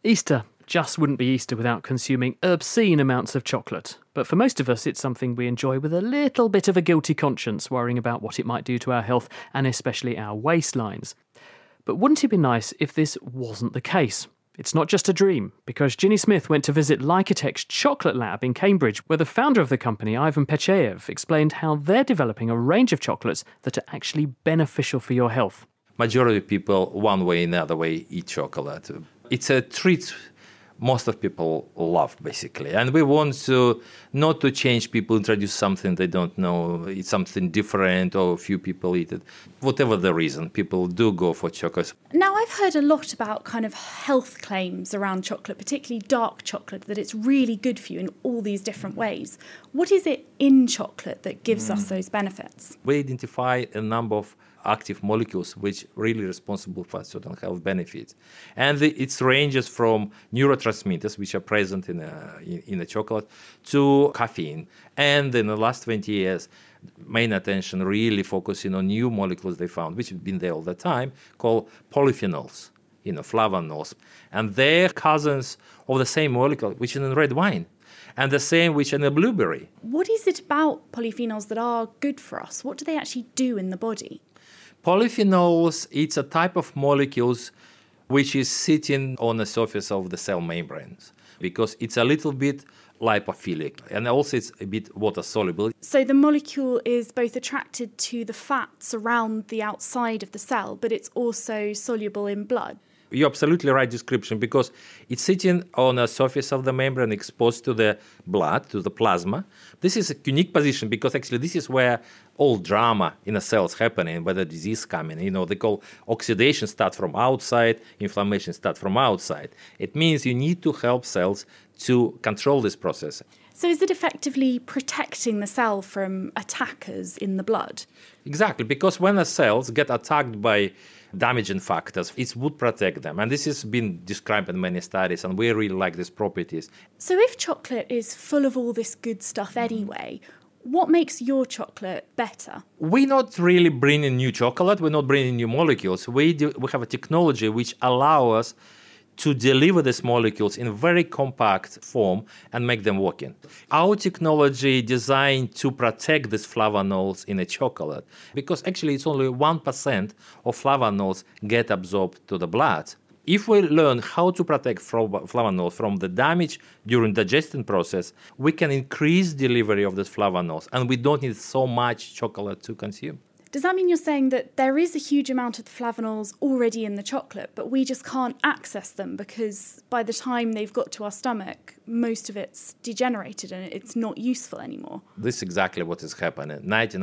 Easter just wouldn't be Easter without consuming obscene amounts of chocolate. But for most of us, it's something we enjoy with a little bit of a guilty conscience, worrying about what it might do to our health and especially our waistlines. But wouldn't it be nice if this wasn't the case? It's not just a dream, because Ginny Smith went to visit Lycotech's chocolate lab in Cambridge, where the founder of the company, Ivan Pecheyev, explained how they're developing a range of chocolates that are actually beneficial for your health. Majority of people, one way and another way, eat chocolate. It's a treat most of people love, basically. And we want to not to change people, introduce something they don't know, eat something different, or few people eat it. Whatever the reason, people do go for chocolates. Now, I've heard a lot about kind of health claims around chocolate, particularly dark chocolate, that it's really good for you in all these different ways. What is it in chocolate that gives us those benefits? We identify a number of active molecules which really responsible for certain health benefits. And it ranges from neurotransmitters, which are present in a chocolate, to caffeine. And in the last 20 years, main attention really focusing on new molecules they found, which have been there all the time, called polyphenols, flavonols. And they're cousins of the same molecule, which is in red wine, and the same which in a blueberry. What is it about polyphenols that are good for us? What do they actually do in the body? Polyphenols, it's a type of molecules which is sitting on the surface of the cell membranes because it's a little bit lipophilic and also it's a bit water-soluble. So the molecule is both attracted to the fats around the outside of the cell, but it's also soluble in blood. You're absolutely right description because it's sitting on the surface of the membrane exposed to the blood, to the plasma. This is a unique position because actually this is where all drama in the cells happening, where the disease coming. They call oxidation start from outside, inflammation start from outside. It means you need to help cells to control this process. So is it effectively protecting the cell from attackers in the blood? Exactly, because when the cells get attacked by damaging factors, it would protect them. And this has been described in many studies, and we really like these properties. So if chocolate is full of all this good stuff anyway, what makes your chocolate better? We're not really bringing new chocolate. We're not bringing new molecules. We have a technology which allows us to deliver these molecules in very compact form and make them working. Our technology designed to protect these flavonols in a chocolate because actually it's only 1% of flavonols get absorbed to the blood. If we learn how to protect flavonols from the damage during digestion process, we can increase delivery of these flavonols and we don't need so much chocolate to consume. Does that mean you're saying that there is a huge amount of the flavonols already in the chocolate, but we just can't access them because by the time they've got to our stomach, most of it's degenerated and it's not useful anymore? This is exactly what is happening.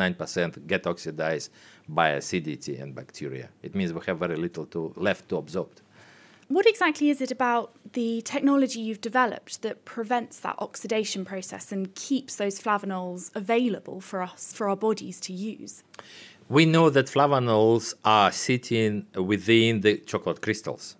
99% get oxidized by acidity and bacteria. It means we have very little left to absorb. What exactly is it about the technology you've developed that prevents that oxidation process and keeps those flavonols available for us, for our bodies to use? We know that flavonols are sitting within the chocolate crystals.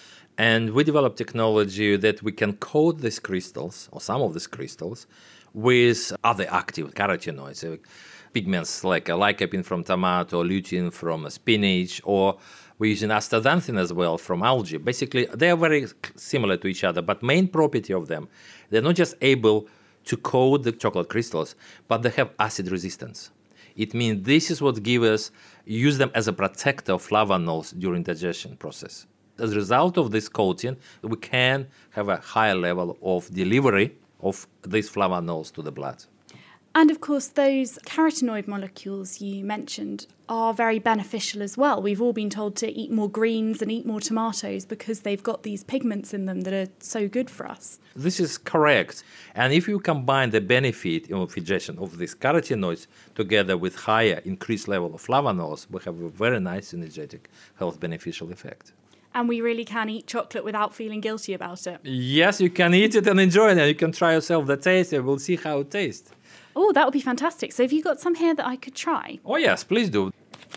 And we developed technology that we can coat these crystals, or some of these crystals, with other active carotenoids, pigments like lycopene from tomato, lutein from spinach, or we're using astaxanthin as well from algae. Basically, they are very similar to each other, but main property of them, they're not just able to coat the chocolate crystals, but they have acid resistance. It means this is what gives us, use them as a protector of flavonols during digestion process. As a result of this coating, we can have a higher level of delivery of these flavonols to the blood. And of course, those carotenoid molecules you mentioned are very beneficial as well. We've all been told to eat more greens and eat more tomatoes because they've got these pigments in them that are so good for us. This is correct. And if you combine the benefit of digestion of these carotenoids together with higher increased level of flavonols, we have a very nice synergetic health beneficial effect. And we really can eat chocolate without feeling guilty about it. Yes, you can eat it and enjoy it. And you can try yourself the taste and we'll see how it tastes. Oh, that would be fantastic. So have you got some here that I could try? Oh, yes, please do.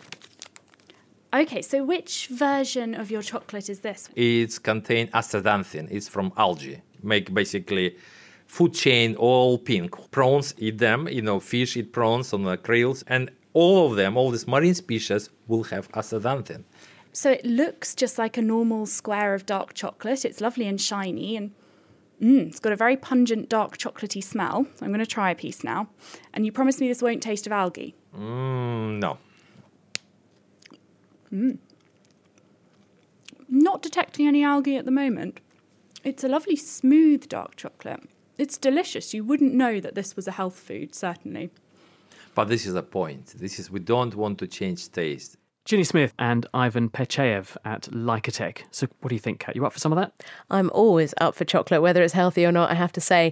Okay, so which version of your chocolate is this? It's contain astaxanthin. It's from algae. Make basically food chain all pink. Prawns eat them, fish eat prawns on the krills. And all of them, all these marine species will have astaxanthin. So it looks just like a normal square of dark chocolate. It's lovely and shiny, and it's got a very pungent, dark chocolatey smell. I'm going to try a piece now. And you promised me this won't taste of algae. No. Not detecting any algae at the moment. It's a lovely, smooth dark chocolate. It's delicious. You wouldn't know that this was a health food, certainly. But this is the point. We don't want to change taste. Ginny Smith and Ivan Pecheyev at Lycotech. So what do you think, Kat? You up for some of that? I'm always up for chocolate, whether it's healthy or not, I have to say.